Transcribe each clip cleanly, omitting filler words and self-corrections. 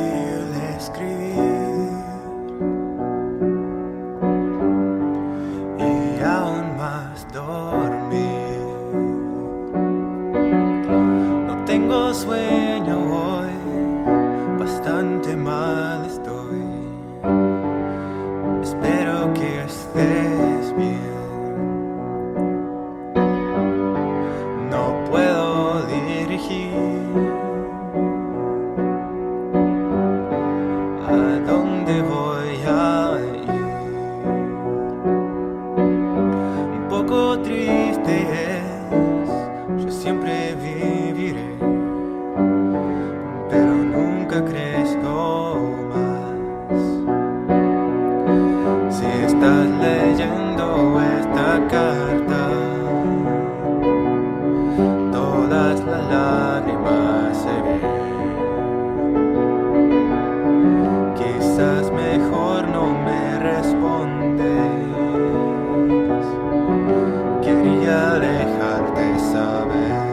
escribir y aún más dormir. No tengo sueño hoy, bastante mal estoy. Espero que estés bien. No puedo dirigir a dónde voy a ir. Un poco triste es, yo siempre viviré, pero nunca crezco más. Si estás leyendo esta carta, todas las lágrimas se ven. Quizás mejor no me respondes. Quería dejarte saber.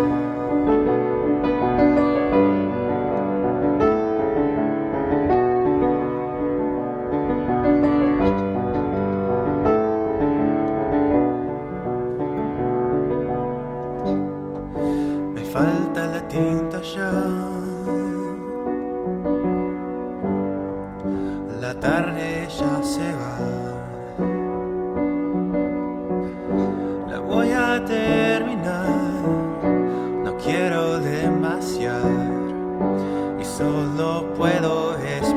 Me falta la tinta ya. La tarde ya se va. La voy a terminar. No quiero demasiar y solo puedo esperar.